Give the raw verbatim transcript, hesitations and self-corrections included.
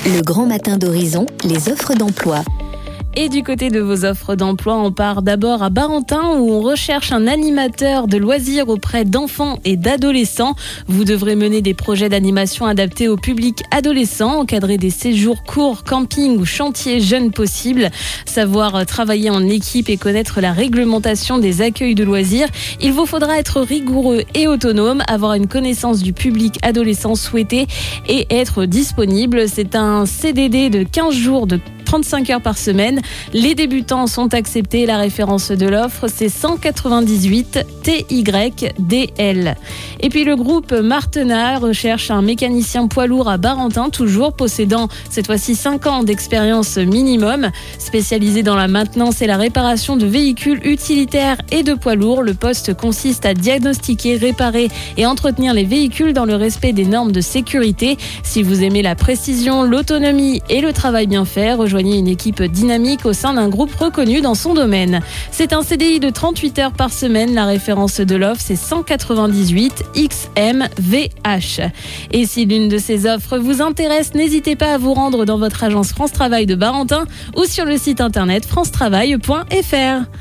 Le grand matin d'Horizon, les offres d'emploi. Et du côté de vos offres d'emploi, on part d'abord à Barentin où on recherche un animateur de loisirs auprès d'enfants et d'adolescents. Vous devrez mener des projets d'animation adaptés au public adolescent, encadrer des séjours courts, camping ou chantiers jeunes possibles, savoir travailler en équipe et connaître la réglementation des accueils de loisirs. Il vous faudra être rigoureux et autonome, avoir une connaissance du public adolescent souhaité et être disponible. C'est un C D D de quinze jours de trente-cinq heures par semaine. Les débutants sont acceptés. La référence de l'offre, c'est cent quatre-vingt-dix-huit T Y D L. Et puis le groupe Martenat recherche un mécanicien poids lourd à Barentin, toujours possédant cette fois-ci cinq ans d'expérience minimum. Spécialisé dans la maintenance et la réparation de véhicules utilitaires et de poids lourds, le poste consiste à diagnostiquer, réparer et entretenir les véhicules dans le respect des normes de sécurité. Si vous aimez la précision, l'autonomie et le travail bien fait, rejoignez une équipe dynamique au sein d'un groupe reconnu dans son domaine. C'est un C D I de trente-huit heures par semaine. La référence de l'offre, c'est cent quatre-vingt-dix-huit X M V H. Et si l'une de ces offres vous intéresse, n'hésitez pas à vous rendre dans votre agence France Travail de Barentin ou sur le site internet france travail point f r.